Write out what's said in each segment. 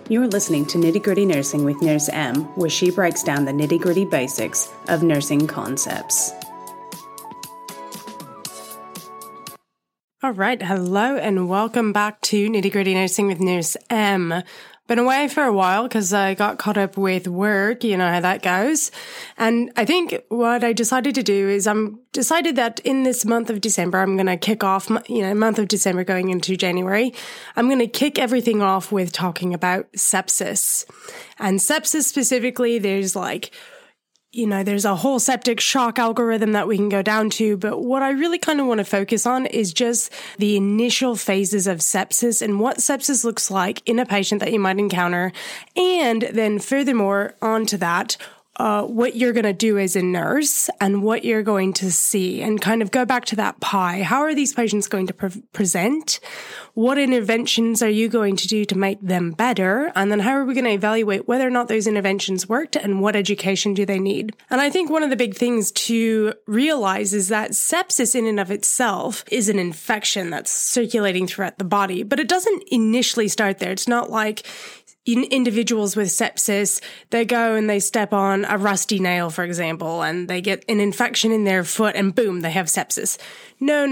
You're listening to Nitty Gritty Nursing with Nurse M, where she breaks down the nitty gritty basics of nursing concepts. All right, hello and welcome back to Nitty Gritty Nursing with Nurse M. Been away for a while because I got caught up with work, you know how that goes. And I think what I decided to do is decided that in this month of December, I'm going to kick off, month of December going into January, I'm going to kick everything off with talking about sepsis. And sepsis specifically, there's a whole septic shock algorithm that we can go down to, but what I really kind of want to focus on is just the initial phases of sepsis and what sepsis looks like in a patient that you might encounter. And then furthermore, onto that, what you're going to do as a nurse and what you're going to see and kind of go back to that pie. How are these patients going to present? What interventions are you going to do to make them better? And then how are we going to evaluate whether or not those interventions worked and what education do they need? And I think one of the big things to realize is that sepsis in and of itself is an infection that's circulating throughout the body, but it doesn't initially start there. It's not like individuals with sepsis, they go and they step on a rusty nail, for example, and they get an infection in their foot and boom, they have sepsis. No.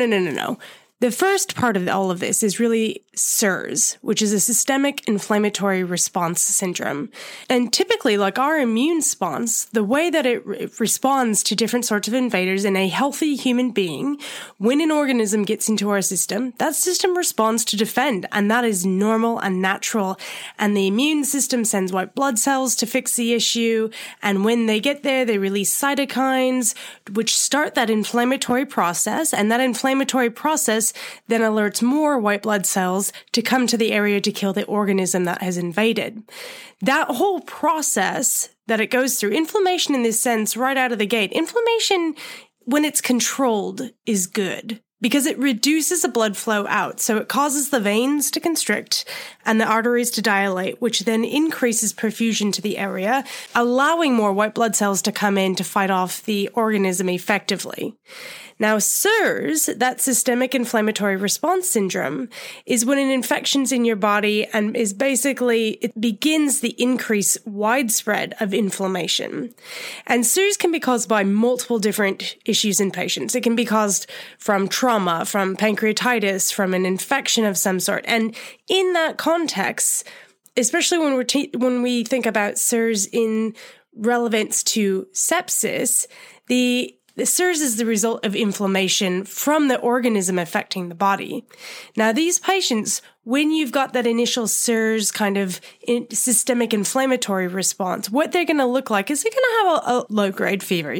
The first part of all of this is really SIRS, which is a systemic inflammatory response syndrome. And typically, like our immune response, the way that it responds to different sorts of invaders in a healthy human being, when an organism gets into our system, that system responds to defend, and that is normal and natural. And the immune system sends white blood cells to fix the issue, and when they get there, they release cytokines, which start that inflammatory process, and that inflammatory process then alerts more white blood cells to come to the area to kill the organism that has invaded. That whole process that it goes through, inflammation in this sense, right out of the gate, inflammation, when it's controlled, is good because it reduces the blood flow out. So it causes the veins to constrict and the arteries to dilate, which then increases perfusion to the area, allowing more white blood cells to come in to fight off the organism effectively. Now, SIRS, that systemic inflammatory response syndrome, is when an infection's in your body and is basically, it begins the increase widespread of inflammation. And SIRS can be caused by multiple different issues in patients. It can be caused from trauma, from pancreatitis, from an infection of some sort. And in that context, especially when we think about SIRS in relevance to sepsis, the SIRS is the result of inflammation from the organism affecting the body. Now, these patients, when you've got that initial SIRS kind of systemic inflammatory response, what they're going to look like is they're going to have a low-grade fever,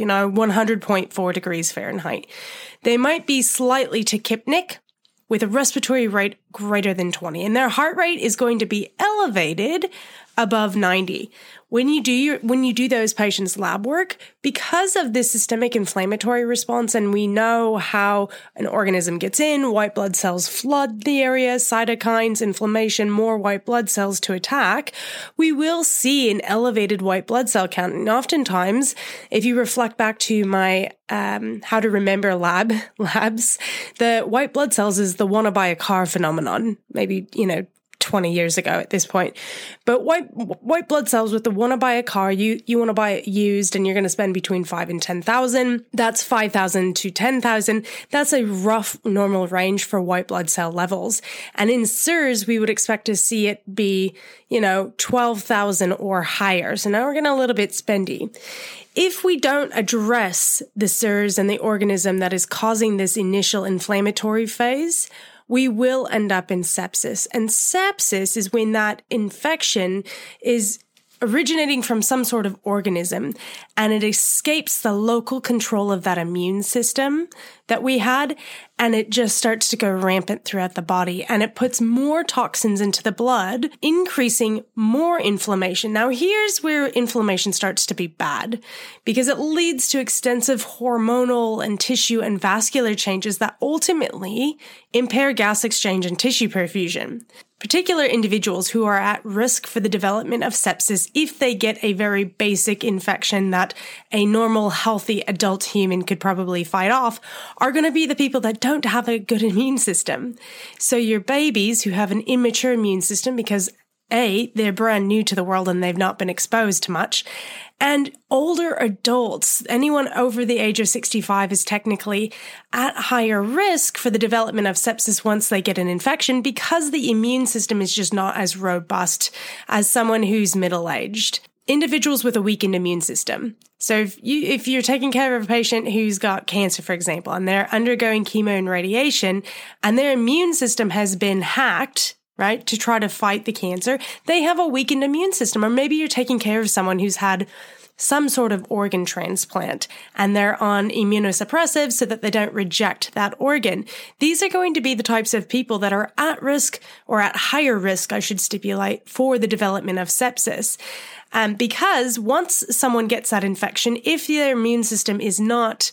100.4 degrees Fahrenheit. They might be slightly tachypnic with a respiratory rate greater than 20, and their heart rate is going to be elevated above 90. When you do those patients' lab work, because of this systemic inflammatory response, and we know how an organism gets in, white blood cells flood the area, cytokines, inflammation, more white blood cells to attack, we will see an elevated white blood cell count. And oftentimes, if you reflect back to my how to remember labs, the white blood cells is the wanna buy a car phenomenon. Maybe, 20 years ago at this point. But white blood cells with the want to buy a car, you want to buy it used and you're going to spend between 5 and 10,000. That's 5,000 to 10,000. That's a rough normal range for white blood cell levels. And in SIRS, we would expect to see it be, 12,000 or higher. So now we're getting a little bit spendy. If we don't address the SIRS and the organism that is causing this initial inflammatory phase, we will end up in sepsis. And sepsis is when that infection is originating from some sort of organism and it escapes the local control of that immune system that we had, and it just starts to go rampant throughout the body, and it puts more toxins into the blood, increasing more inflammation. Now, here's where inflammation starts to be bad, because it leads to extensive hormonal and tissue and vascular changes that ultimately impair gas exchange and tissue perfusion. Particular individuals who are at risk for the development of sepsis if they get a very basic infection that a normal, healthy adult human could probably fight off are going to be the people that don't have a good immune system. So your babies who have an immature immune system, because they're brand new to the world and they've not been exposed to much. And older adults, anyone over the age of 65 is technically at higher risk for the development of sepsis once they get an infection because the immune system is just not as robust as someone who's middle-aged. Individuals with a weakened immune system. So if you're taking care of a patient who's got cancer, for example, and they're undergoing chemo and radiation, and their immune system has been hacked, right, to try to fight the cancer, they have a weakened immune system. Or maybe you're taking care of someone who's had some sort of organ transplant and they're on immunosuppressives so that they don't reject that organ. These are going to be the types of people that are at risk, or at higher risk, I should stipulate, for the development of sepsis. Because once someone gets that infection, if their immune system is not,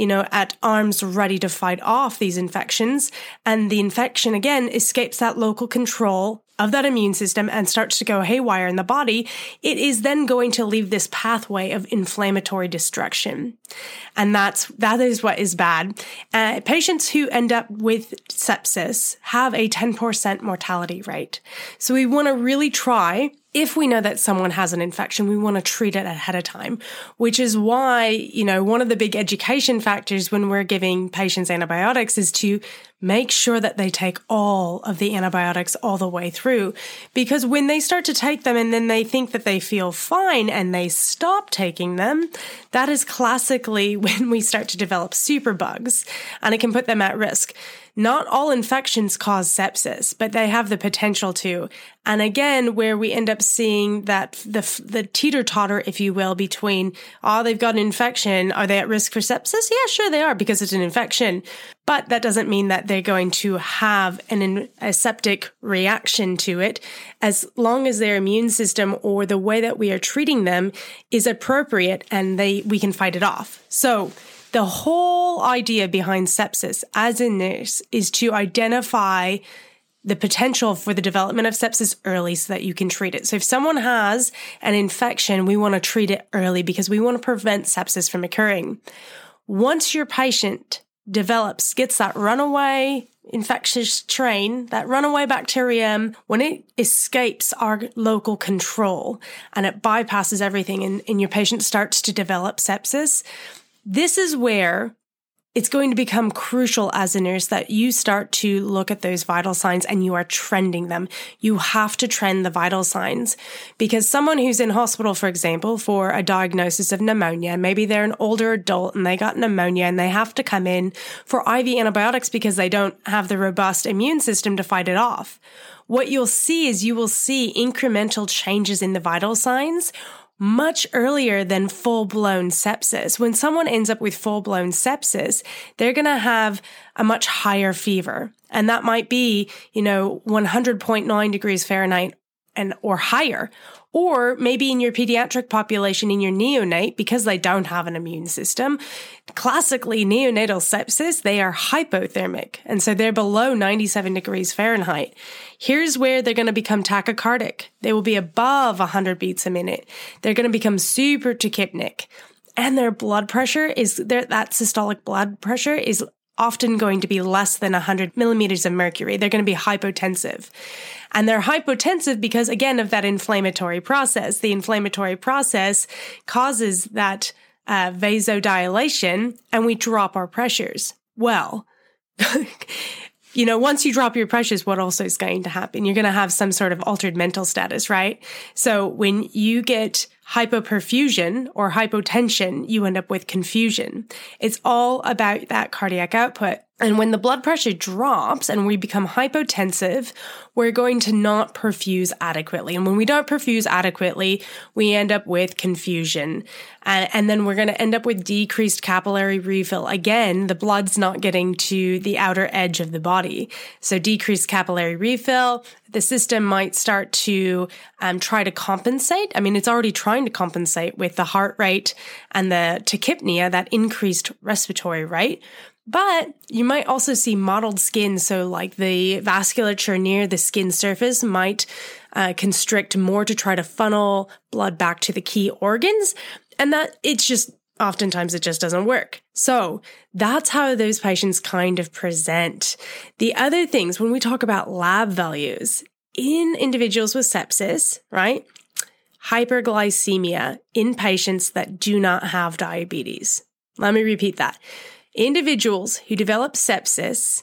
at arms ready to fight off these infections, and the infection again escapes that local control of that immune system and starts to go haywire in the body, it is then going to leave this pathway of inflammatory destruction. And that is what is bad. Patients who end up with sepsis have a 10% mortality rate. So we want to really try, if we know that someone has an infection, we want to treat it ahead of time, which is why, one of the big education factors when we're giving patients antibiotics is to make sure that they take all of the antibiotics all the way through. Because when they start to take them and then they think that they feel fine and they stop taking them, that is classically when we start to develop superbugs, and it can put them at risk. Not all infections cause sepsis, but they have the potential to. And again, where we end up seeing that the teeter-totter, if you will, between, they've got an infection, are they at risk for sepsis? Yeah, sure they are, because it's an infection. But that doesn't mean that they're going to have a septic reaction to it, as long as their immune system or the way that we are treating them is appropriate and we can fight it off. So the whole idea behind sepsis as a nurse is to identify the potential for the development of sepsis early so that you can treat it. So if someone has an infection, we want to treat it early because we want to prevent sepsis from occurring. Once your patient gets that runaway infectious strain, that runaway bacterium, when it escapes our local control and it bypasses everything and your patient starts to develop sepsis, this is where it's going to become crucial as a nurse that you start to look at those vital signs and you are trending them. You have to trend the vital signs, because someone who's in hospital, for example, for a diagnosis of pneumonia, maybe they're an older adult and they got pneumonia and they have to come in for IV antibiotics because they don't have the robust immune system to fight it off. What you'll see is incremental changes in the vital signs much earlier than full-blown sepsis. When someone ends up with full-blown sepsis, they're going to have a much higher fever. And that might be, 100.9 degrees Fahrenheit or higher. Or maybe in your pediatric population, in your neonate, because they don't have an immune system, classically neonatal sepsis, they are hypothermic. And so they're below 97 degrees Fahrenheit. Here's where they're going to become tachycardic. They will be above 100 beats a minute. They're going to become super tachypnic. And their blood pressure that systolic blood pressure is often going to be less than 100 millimeters of mercury. They're going to be hypotensive. And they're hypotensive because, again, of that inflammatory process. The inflammatory process causes that vasodilation, and we drop our pressures. Well, once you drop your pressures, what also is going to happen? You're going to have some sort of altered mental status, right? So when you get hypoperfusion or hypotension, you end up with confusion. It's all about that cardiac output. And when the blood pressure drops and we become hypotensive, we're going to not perfuse adequately. And when we don't perfuse adequately, we end up with confusion. And then we're going to end up with decreased capillary refill. Again, the blood's not getting to the outer edge of the body. So decreased capillary refill, the system might start to try to compensate. I mean, it's already trying to compensate with the heart rate and the tachypnea, that increased respiratory rate. But you might also see mottled skin. So like the vasculature near the skin surface might constrict more to try to funnel blood back to the key organs. And oftentimes it just doesn't work. So that's how those patients kind of present. The other things, when we talk about lab values, in individuals with sepsis, right? Hyperglycemia in patients that do not have diabetes. Let me repeat that. Individuals who develop sepsis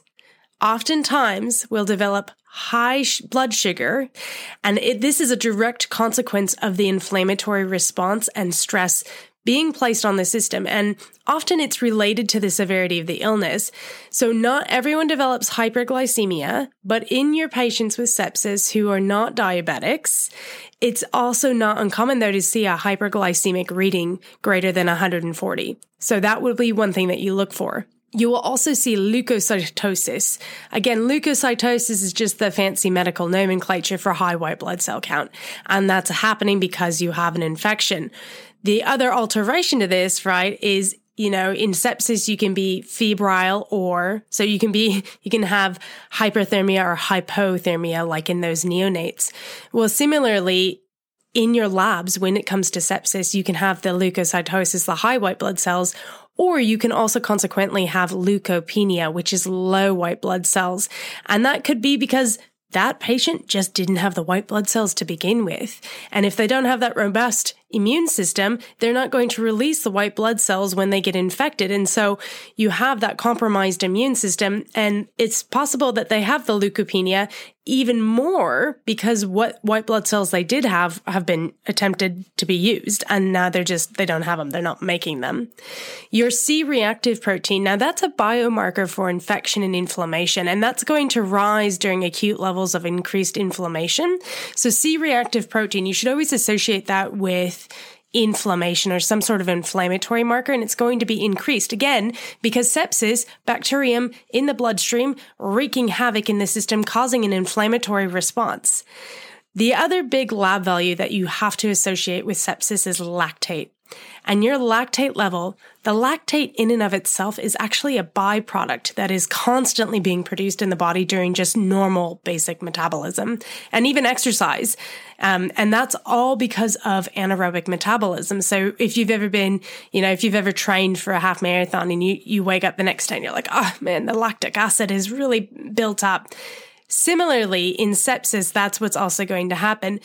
oftentimes will develop high blood sugar, and this is a direct consequence of the inflammatory response and stress being placed on the system, and often it's related to the severity of the illness. So not everyone develops hyperglycemia, but in your patients with sepsis who are not diabetics, it's also not uncommon, though, to see a hyperglycemic reading greater than 140. So that would be one thing that you look for. You will also see leukocytosis. Again, leukocytosis is just the fancy medical nomenclature for high white blood cell count, and that's happening because you have an infection. The other alteration to this, right, is, in sepsis, you can be febrile, so you can have hyperthermia or hypothermia, like in those neonates. Well, similarly, in your labs, when it comes to sepsis, you can have the leukocytosis, the high white blood cells, or you can also consequently have leukopenia, which is low white blood cells. And that could be because that patient just didn't have the white blood cells to begin with. And if they don't have that robust immune system, they're not going to release the white blood cells when they get infected. And so you have that compromised immune system, and it's possible that they have the leukopenia even more because what white blood cells they did have been attempted to be used, and now they don't have them. They're not making them. Your C-reactive protein, now that's a biomarker for infection and inflammation, and that's going to rise during acute levels of increased inflammation. So C-reactive protein, you should always associate that with inflammation or some sort of inflammatory marker, and it's going to be increased again because sepsis, bacterium in the bloodstream, wreaking havoc in the system, causing an inflammatory response. The other big lab value that you have to associate with sepsis is lactate. And your lactate level, the lactate in and of itself is actually a byproduct that is constantly being produced in the body during just normal basic metabolism and even exercise. And that's all because of anaerobic metabolism. So if you've ever been, if you've ever trained for a half marathon and you wake up the next day and you're like, oh man, the lactic acid is really built up. Similarly, in sepsis, that's what's also going to happen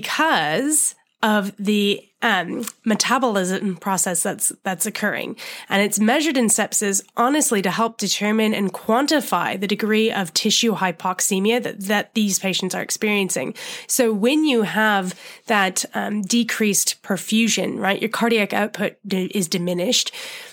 because of the metabolism process that's occurring. And it's measured in sepsis, honestly, to help determine and quantify the degree of tissue hypoxemia that these patients are experiencing. So when you have that decreased perfusion, right, your cardiac output is diminished.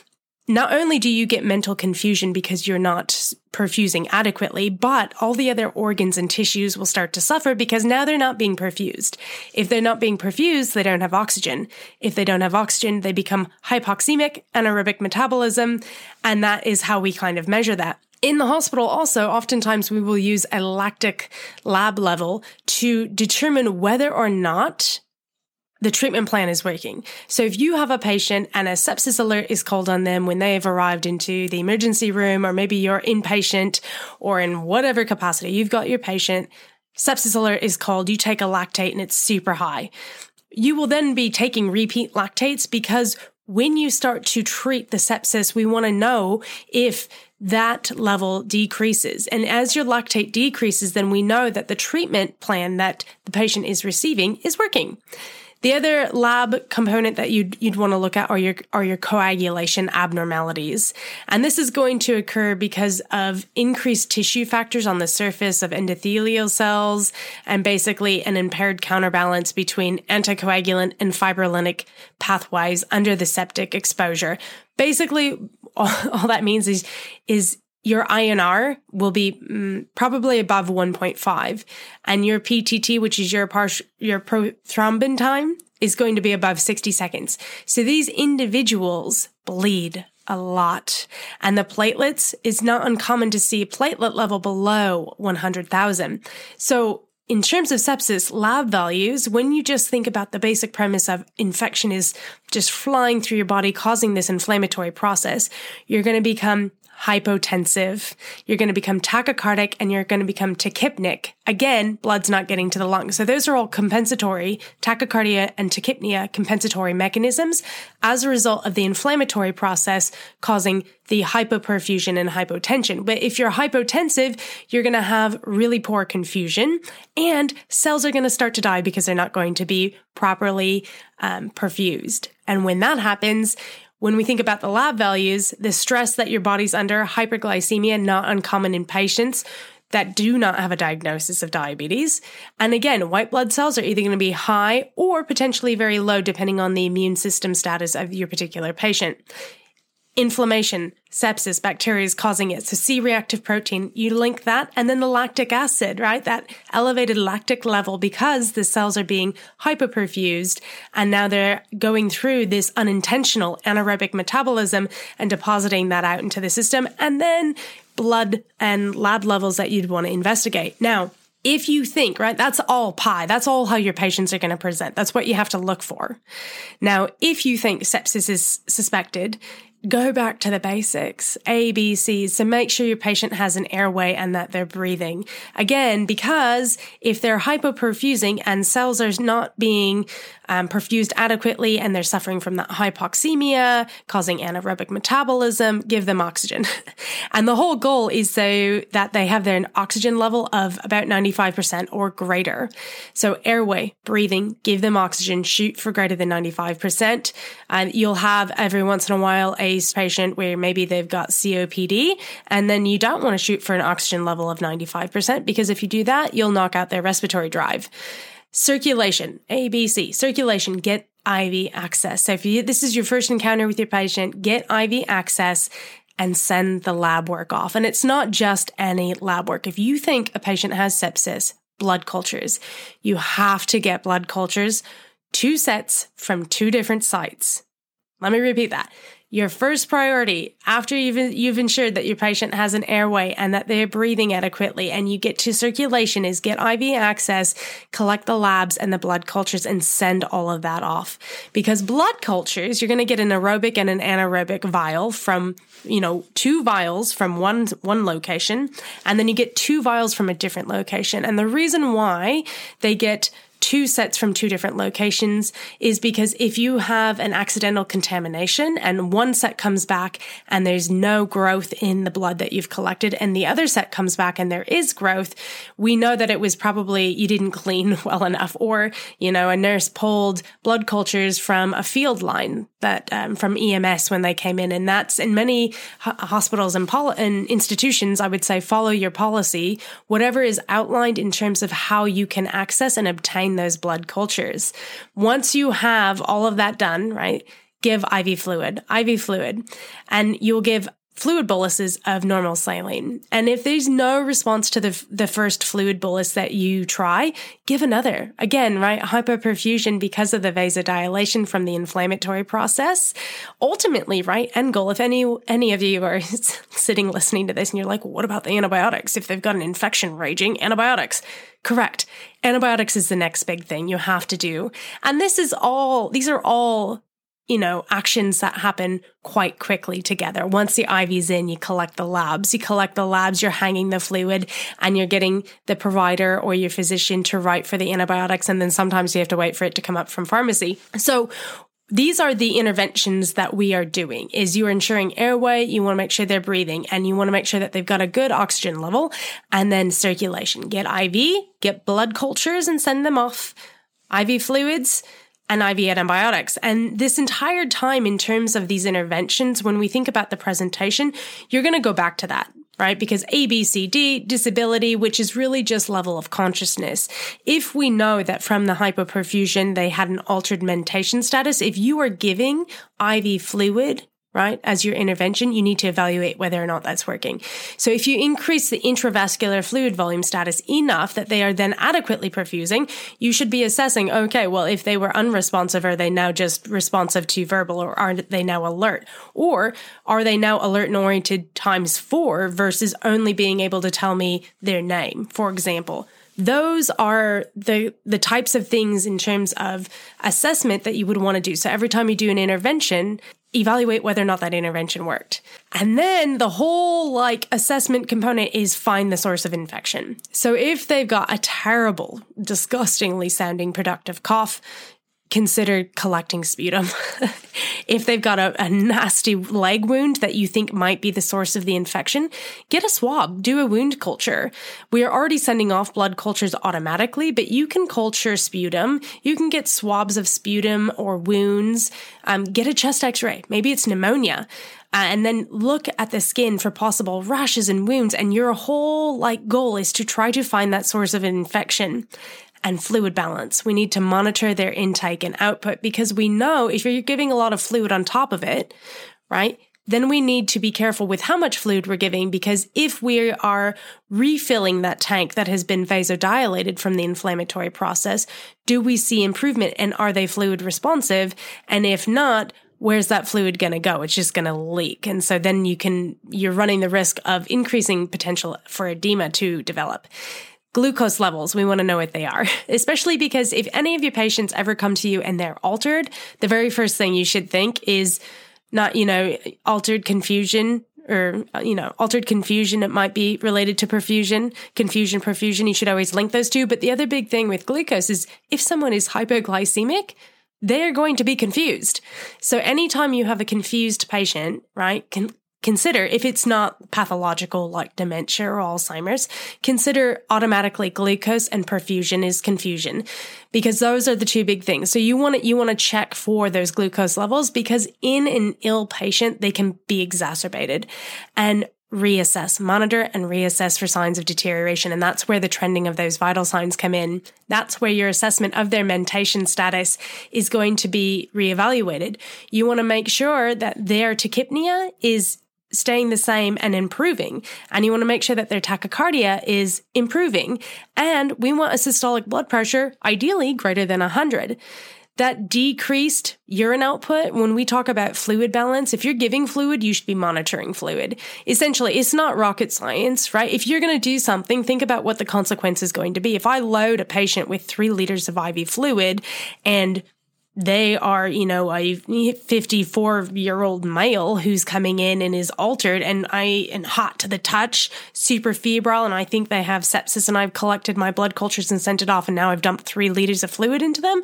Not only do you get mental confusion because you're not perfusing adequately, but all the other organs and tissues will start to suffer because now they're not being perfused. If they're not being perfused, they don't have oxygen. If they don't have oxygen, they become hypoxemic, anaerobic metabolism, and that is how we kind of measure that. In the hospital also, oftentimes we will use a lactic lab level to determine whether or not the treatment plan is working. So if you have a patient and a sepsis alert is called on them when they have arrived into the emergency room, or maybe you're inpatient or in whatever capacity, you've got your patient, sepsis alert is called, you take a lactate and it's super high. You will then be taking repeat lactates because when you start to treat the sepsis, we want to know if that level decreases. And as your lactate decreases, then we know that the treatment plan that the patient is receiving is working. The other lab component that you'd want to look at are your coagulation abnormalities. And this is going to occur because of increased tissue factors on the surface of endothelial cells and basically an impaired counterbalance between anticoagulant and fibrinolytic pathways under the septic exposure. Basically, all that means is your INR will be probably above 1.5, and your PTT, which is your prothrombin time, is going to be above 60 seconds. So these individuals bleed a lot, and the platelets is not uncommon to see a platelet level below 100,000. So in terms of sepsis, lab values, when you just think about the basic premise of infection is just flying through your body, causing this inflammatory process, you're going to become hypotensive, you're going to become tachycardic, and you're going to become tachypnic. Again, blood's not getting to the lungs. So those are all compensatory, tachycardia and tachypnea compensatory mechanisms as a result of the inflammatory process causing the hypoperfusion and hypotension. But if you're hypotensive, you're going to have really poor confusion, and cells are going to start to die because they're not going to be properly perfused. And when that happens, when we think about the lab values, the stress that your body's under, hyperglycemia, not uncommon in patients that do not have a diagnosis of diabetes. And again, white blood cells are either going to be high or potentially very low, depending on the immune system status of your particular patient. Inflammation, sepsis, bacteria is causing it. So C-reactive protein, you link that, and then the lactic acid, right? That elevated lactic level because the cells are being hypoperfused, and now they're going through this unintentional anaerobic metabolism and depositing that out into the system, and then blood and lab levels that you'd want to investigate. Now, if you think, right, that's all pie, that's all how your patients are going to present. That's what you have to look for. Now, if you think sepsis is suspected, go back to the basics, A, B, C. So make sure your patient has an airway and that they're breathing. Again, because if they're hypoperfusing and cells are not being perfused adequately and they're suffering from that hypoxemia, causing anaerobic metabolism, give them oxygen. And the whole goal is so that they have their oxygen level of about 95% or greater. So airway, breathing, give them oxygen, shoot for greater than 95%. And you'll have every once in a while a patient where maybe they've got COPD, and then you don't want to shoot for an oxygen level of 95% because if you do that, you'll knock out their respiratory drive. Circulation, A, B, C. Circulation, get IV access. So if this is your first encounter with your patient, get IV access and send the lab work off. And it's not just any lab work. If you think a patient has sepsis, blood cultures, you have to get blood cultures, 2 sets from 2 different sites. Let me repeat that. Your first priority after you've ensured that your patient has an airway and that they're breathing adequately and you get to circulation is get IV access, collect the labs and the blood cultures and send all of that off. Because blood cultures, you're going to get an aerobic and an anaerobic vial from, 2 vials from one location, and then you get 2 vials from a different location. And the reason why they get 2 sets from 2 different locations is because if you have an accidental contamination and one set comes back and there's no growth in the blood that you've collected and the other set comes back and there is growth, we know that it was probably you didn't clean well enough, or, a nurse pulled blood cultures from a field line that from EMS when they came in. And that's in many hospitals and institutions, I would say, follow your policy, whatever is outlined in terms of how you can access and obtain those blood cultures. Once you have all of that done, right, give IV fluid, and you'll give fluid boluses of normal saline. And if there's no response to the first fluid bolus that you try, give another. Again, right, hypoperfusion because of the vasodilation from the inflammatory process. Ultimately, right, end goal, if any of you are sitting listening to this and you're like, well, what about the antibiotics? If they've got an infection raging, antibiotics. Correct. Antibiotics is the next big thing you have to do. And these are all actions that happen quite quickly together. Once the IV's in, you collect the labs. You're hanging the fluid, and you're getting the provider or your physician to write for the antibiotics. And then sometimes you have to wait for it to come up from pharmacy. So these are the interventions that we are doing. Is you're ensuring airway, you want to make sure they're breathing, and you want to make sure that they've got a good oxygen level, and then circulation. Get IV, get blood cultures and send them off, IV fluids, and IV antibiotics. And this entire time in terms of these interventions, when we think about the presentation, you're going to go back to that, right? Because A, B, C, D, disability, which is really just level of consciousness. If we know that from the hypoperfusion, they had an altered mentation status, if you are giving IV fluid, right, as your intervention, you need to evaluate whether or not that's working. So if you increase the intravascular fluid volume status enough that they are then adequately perfusing, you should be assessing, okay, well, if they were unresponsive, are they now just responsive to verbal, or are they now alert? Or are they now alert and oriented ×4 versus only being able to tell me their name, for example? Those are the types of things in terms of assessment that you would want to do. So every time you do an intervention, evaluate whether or not that intervention worked. And then the whole assessment component is find the source of infection. So if they've got a terrible, disgustingly sounding productive cough, consider collecting sputum. If they've got a nasty leg wound that you think might be the source of the infection, get a swab, do a wound culture. We are already sending off blood cultures automatically, but you can culture sputum. You can get swabs of sputum or wounds. Get a chest x-ray. Maybe it's pneumonia. And then look at the skin for possible rashes and wounds. And your whole goal is to try to find that source of infection. And fluid balance. We need to monitor their intake and output because we know if you're giving a lot of fluid on top of it, right, then we need to be careful with how much fluid we're giving because if we are refilling that tank that has been vasodilated from the inflammatory process, do we see improvement and are they fluid responsive? And if not, where's that fluid going to go? It's just going to leak. And so then you're running the risk of increasing potential for edema to develop. Glucose levels, we want to know what they are, especially because if any of your patients ever come to you and they're altered, the very first thing you should think is not, altered confusion or, altered confusion. It might be related to perfusion, perfusion. You should always link those two. But the other big thing with glucose is if someone is hypoglycemic, they're going to be confused. So anytime you have a confused patient, right, consider, if it's not pathological like dementia or Alzheimer's, consider automatically glucose and perfusion is confusion because those are the two big things. So you want to check for those glucose levels because in an ill patient, they can be exacerbated and monitor and reassess for signs of deterioration. And that's where the trending of those vital signs come in. That's where your assessment of their mentation status is going to be reevaluated. You want to make sure that their tachypnea is staying the same and improving. And you want to make sure that their tachycardia is improving. And we want a systolic blood pressure, ideally greater than 100. That decreased urine output, when we talk about fluid balance, if you're giving fluid, you should be monitoring fluid. Essentially, it's not rocket science, right? If you're going to do something, think about what the consequence is going to be. If I load a patient with 3 liters of IV fluid and they are, a 54-year-old male who's coming in and is altered and hot to the touch, super febrile, and I think they have sepsis and I've collected my blood cultures and sent it off and now I've dumped 3 liters of fluid into them,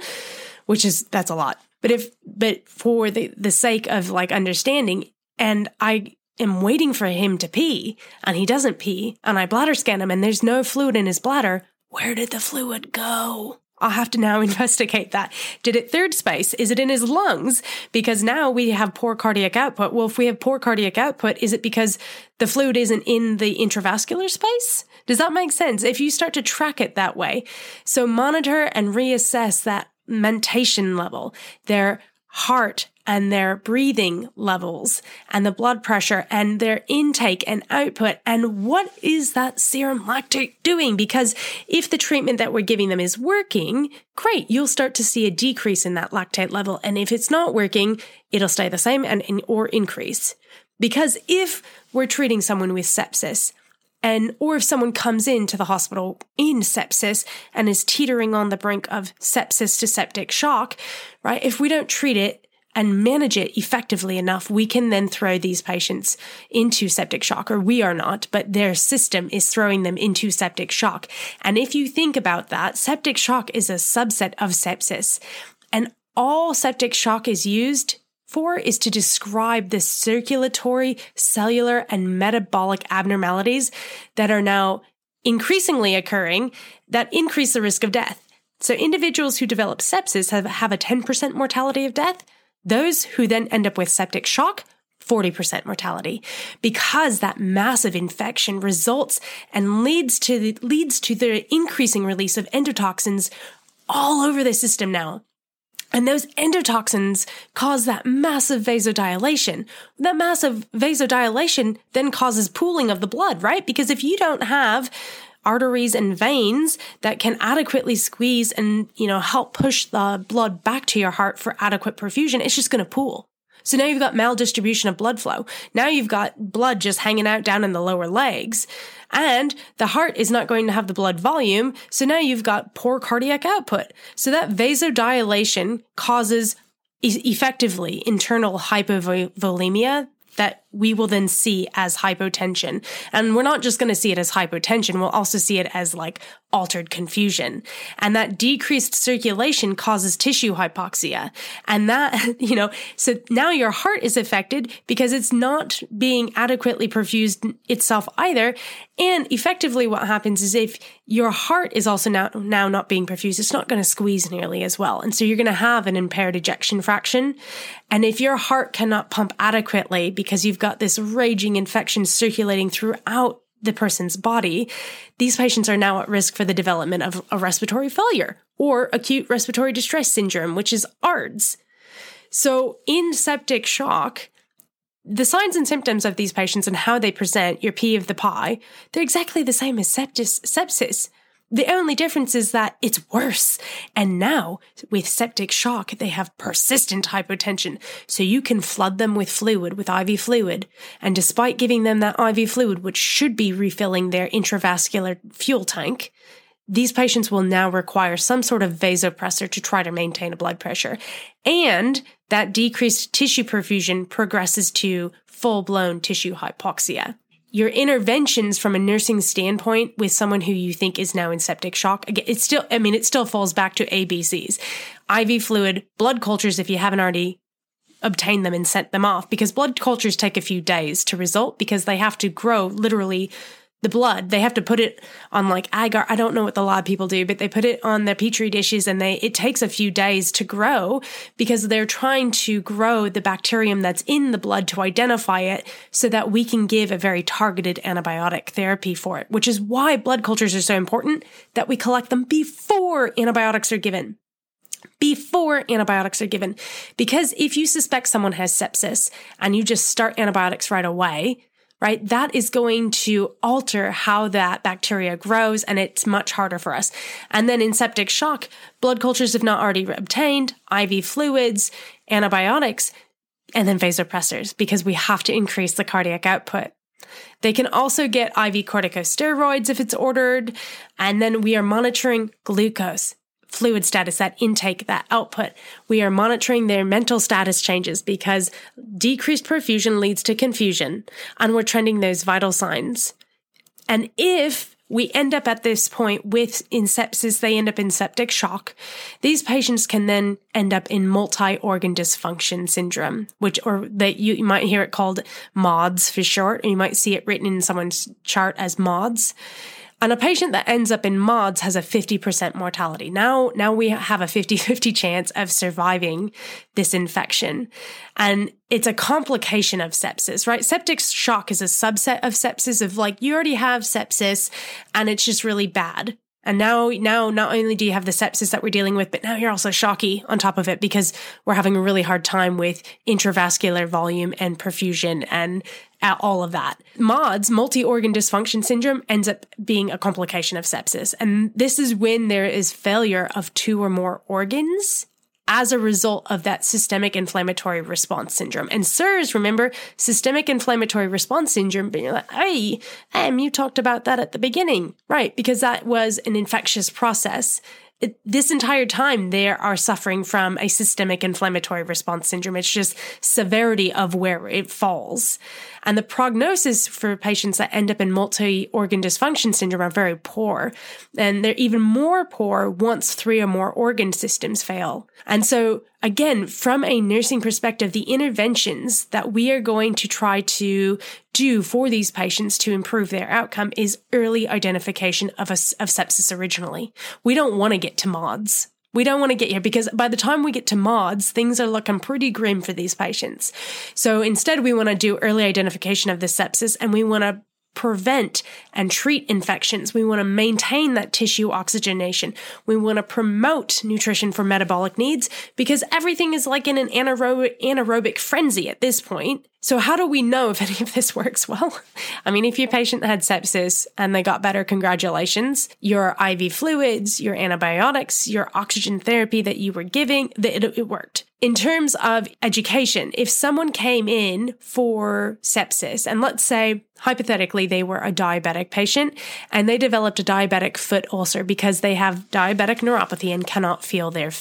that's a lot. But for the sake of understanding, and I am waiting for him to pee and he doesn't pee and I bladder scan him and there's no fluid in his bladder, where did the fluid go? I'll have to now investigate that. Did it third space? Is it in his lungs? Because now we have poor cardiac output. Well, if we have poor cardiac output, is it because the fluid isn't in the intravascular space? Does that make sense? If you start to track it that way. So monitor and reassess that mentation level, their heart and their breathing levels and the blood pressure and their intake and output and what is that serum lactate doing? Because if the treatment that we're giving them is working, great, you'll start to see a decrease in that lactate level. And if it's not working, it'll stay the same or increase. Because if we're treating someone with sepsis, or if someone comes into the hospital in sepsis and is teetering on the brink of sepsis to septic shock, right? If we don't treat it and manage it effectively enough, we can then throw these patients into septic shock, or we are not, but their system is throwing them into septic shock. And if you think about that, septic shock is a subset of sepsis. And all septic shock is used for is to describe the circulatory, cellular, and metabolic abnormalities that are now increasingly occurring that increase the risk of death. So individuals who develop sepsis have a 10% mortality of death. Those who then end up with septic shock, 40% mortality, because that massive infection results and leads to the increasing release of endotoxins all over the system now. And those endotoxins cause that massive vasodilation. That massive vasodilation then causes pooling of the blood, right? Because if you don't have arteries and veins that can adequately squeeze and, help push the blood back to your heart for adequate perfusion, it's just going to pool. So now you've got maldistribution of blood flow. Now you've got blood just hanging out down in the lower legs. And the heart is not going to have the blood volume. So now you've got poor cardiac output. So that vasodilation causes effectively internal hypovolemia that we will then see as hypotension. And we're not just going to see it as hypotension, we'll also see it as like altered confusion. And that decreased circulation causes tissue hypoxia. And that, so now your heart is affected because it's not being adequately perfused itself either. And effectively what happens is if your heart is also now not being perfused, it's not going to squeeze nearly as well. And so you're going to have an impaired ejection fraction. And if your heart cannot pump adequately because you've got this raging infection circulating throughout the person's body, these patients are now at risk for the development of a respiratory failure or acute respiratory distress syndrome, which is ARDS. So in septic shock, the signs and symptoms of these patients and how they present, your P of the pie, they're exactly the same as sepsis. The only difference is that it's worse. And now, with septic shock, they have persistent hypotension. So you can flood them with fluid, with IV fluid. And despite giving them that IV fluid, which should be refilling their intravascular fuel tank, these patients will now require some sort of vasopressor to try to maintain a blood pressure. And that decreased tissue perfusion progresses to full-blown tissue hypoxia. Your interventions from a nursing standpoint with someone who you think is now in septic shock, again, it still falls back to ABCs. IV fluid, blood cultures if you haven't already obtained them and sent them off, because blood cultures take a few days to result because they have to grow literally the blood. They have to put it on like agar. I don't know what the lab people do, but they put it on their petri dishes and it takes a few days to grow because they're trying to grow the bacterium that's in the blood to identify it so that we can give a very targeted antibiotic therapy for it, which is why blood cultures are so important that we collect them before antibiotics are given. Because if you suspect someone has sepsis and you just start antibiotics right away, right, that is going to alter how that bacteria grows, and it's much harder for us. And then in septic shock, blood cultures, if not already obtained, IV fluids, antibiotics, and then vasopressors, because we have to increase the cardiac output. They can also get IV corticosteroids if it's ordered, and then we are monitoring glucose, fluid status, that intake, that output. We are monitoring their mental status changes because decreased perfusion leads to confusion, and we're trending those vital signs. And if we end up at this point in sepsis, they end up in septic shock, these patients can then end up in multi-organ dysfunction syndrome, you might hear it called MODS for short, or you might see it written in someone's chart as MODS. And a patient that ends up in MODS has a 50% mortality. Now we have a 50-50 chance of surviving this infection. And it's a complication of sepsis, right? Septic shock is a subset of sepsis of like, you already have sepsis and it's just really bad. And now not only do you have the sepsis that we're dealing with, but now you're also shocky on top of it because we're having a really hard time with intravascular volume and perfusion and all of that. MODS, multi-organ dysfunction syndrome, ends up being a complication of sepsis. And this is when there is failure of two or more organs as a result of that systemic inflammatory response syndrome. And SIRS, remember, systemic inflammatory response syndrome, but you're like, hey, you talked about that at the beginning, right? Because that was an infectious process. This entire time, they are suffering from a systemic inflammatory response syndrome. It's just severity of where it falls. And the prognosis for patients that end up in multi-organ dysfunction syndrome are very poor. And they're even more poor once 3 or more organ systems fail. And so, again, from a nursing perspective, the interventions that we are going to try to do for these patients to improve their outcome is early identification of sepsis originally. We don't want to get to MODS. We don't want to get here because by the time we get to MODS, things are looking pretty grim for these patients. So instead, we want to do early identification of the sepsis, and we want to prevent and treat infections. We want to maintain that tissue oxygenation. We want to promote nutrition for metabolic needs because everything is like in an anaerobic frenzy at this point. So how do we know if any of this works? Well, I mean, if your patient had sepsis and they got better, congratulations. Your IV fluids, your antibiotics, your oxygen therapy that you were giving, it worked. In terms of education, if someone came in for sepsis, and let's say, hypothetically, they were a diabetic patient and they developed a diabetic foot ulcer because they have diabetic neuropathy and cannot feel their feet.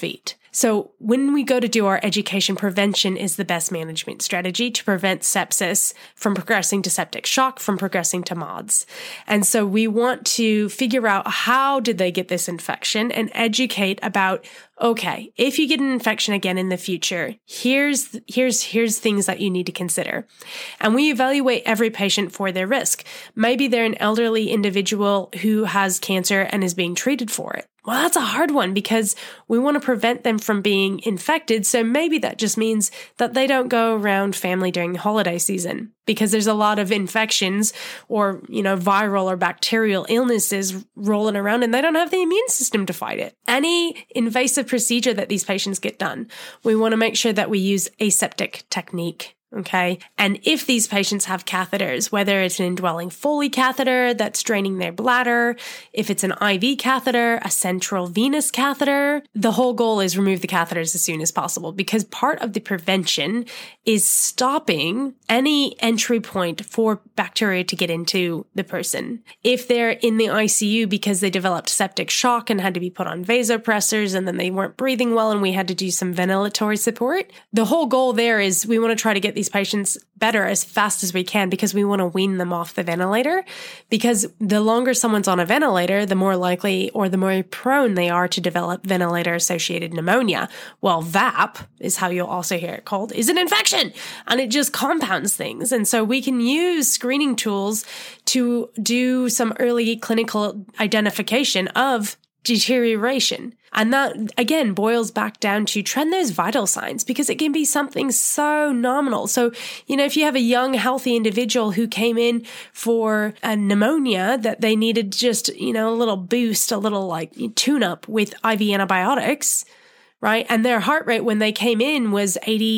So when we go to do our education, prevention is the best management strategy to prevent sepsis from progressing to septic shock, from progressing to MODS. And so we want to figure out how did they get this infection and educate about, okay, if you get an infection again in the future, here's things that you need to consider. And we evaluate every patient for their risk. Maybe they're an elderly individual who has cancer and is being treated for it. Well, that's a hard one because we want to prevent them from being infected. So maybe that just means that they don't go around family during the holiday season because there's a lot of infections or, viral or bacterial illnesses rolling around and they don't have the immune system to fight it. Any invasive procedure that these patients get done, we want to make sure that we use aseptic technique. Okay. And if these patients have catheters, whether it's an indwelling Foley catheter that's draining their bladder, if it's an IV catheter, a central venous catheter, the whole goal is remove the catheters as soon as possible because part of the prevention is stopping any entry point for bacteria to get into the person. If they're in the ICU because they developed septic shock and had to be put on vasopressors and then they weren't breathing well and we had to do some ventilatory support, the whole goal there is we want to try to get these patients better as fast as we can because we want to wean them off the ventilator because the longer someone's on a ventilator, the more likely or the more prone they are to develop ventilator-associated pneumonia. Well, VAP is how you'll also hear it called, is an infection and it just compounds things. And so we can use screening tools to do some early clinical identification of deterioration. And that, again, boils back down to trend those vital signs because it can be something so nominal. So, if you have a young, healthy individual who came in for a pneumonia that they needed just, a little boost, a little tune-up with IV antibiotics, right? And their heart rate when they came in was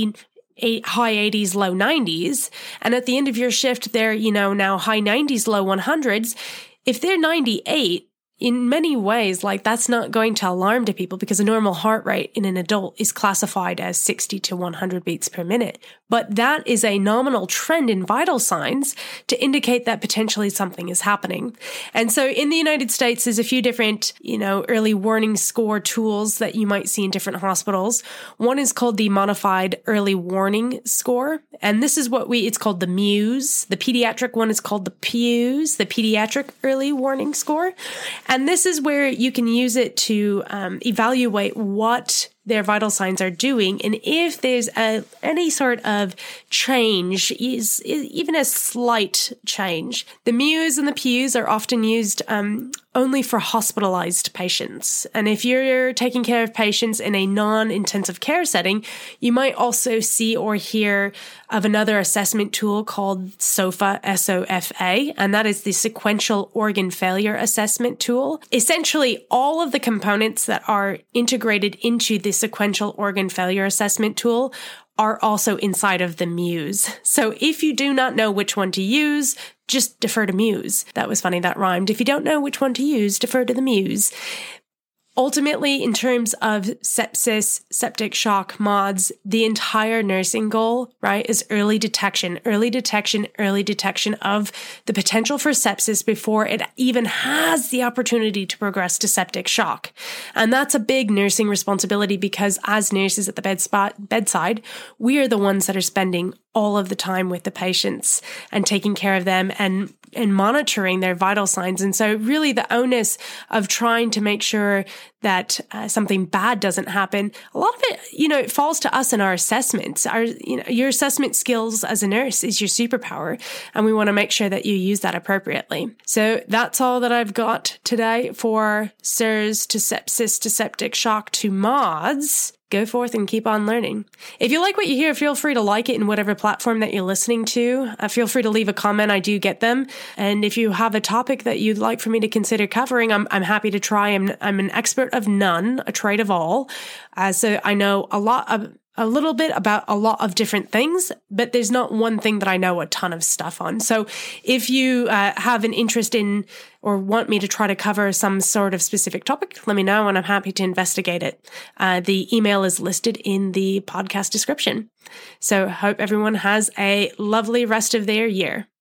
high 80s, low 90s. And at the end of your shift, they're, now high 90s, low 100s. If they're 98, in many ways, that's not going to alarm to people because a normal heart rate in an adult is classified as 60 to 100 beats per minute. But that is a nominal trend in vital signs to indicate that potentially something is happening. And so in the United States, there's a few different, early warning score tools that you might see in different hospitals. One is called the Modified Early Warning Score. And this is it's called the MUSE. The pediatric one is called the PEWS, the Pediatric Early Warning Score. And this is where you can use it to evaluate what their vital signs are doing. And if there's any sort of change, is even a slight change. The MUSE and the PEWS are often used only for hospitalized patients. And if you're taking care of patients in a non-intensive care setting, you might also see or hear of another assessment tool called SOFA, S-O-F-A, and that is the Sequential Organ Failure Assessment Tool. Essentially, all of the components that are integrated into the Sequential Organ Failure Assessment Tool are also inside of the MUSE. So if you do not know which one to use, just defer to MUSE. That was funny, that rhymed. If you don't know which one to use, defer to the MUSE. Ultimately, in terms of sepsis, septic shock, MODS, the entire nursing goal, right, is early detection of the potential for sepsis before it even has the opportunity to progress to septic shock. And that's a big nursing responsibility because as nurses at the bedside, we are the ones that are spending all of the time with the patients and taking care of them and monitoring their vital signs. And so really the onus of trying to make sure that something bad doesn't happen, a lot of it, it falls to us in our assessments. Your assessment skills as a nurse is your superpower, and we want to make sure that you use that appropriately. So that's all that I've got today for SIRS to sepsis to septic shock to MODS. Go forth and keep on learning. If you like what you hear, feel free to like it in whatever platform that you're listening to. Feel free to leave a comment. I do get them. And if you have a topic that you'd like for me to consider covering, I'm happy to try. I'm an expert of none, a trade of all. So I know a little bit about a lot of different things, but there's not one thing that I know a ton of stuff on. So if you have an interest in or want me to try to cover some sort of specific topic, let me know and I'm happy to investigate it. The email is listed in the podcast description. So hope everyone has a lovely rest of their year.